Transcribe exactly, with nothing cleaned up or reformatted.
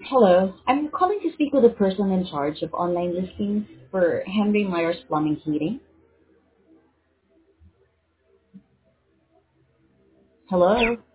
Hello, I'm calling to speak with the person in charge of online listings for Henry Myers Plumbing Heating. Hello.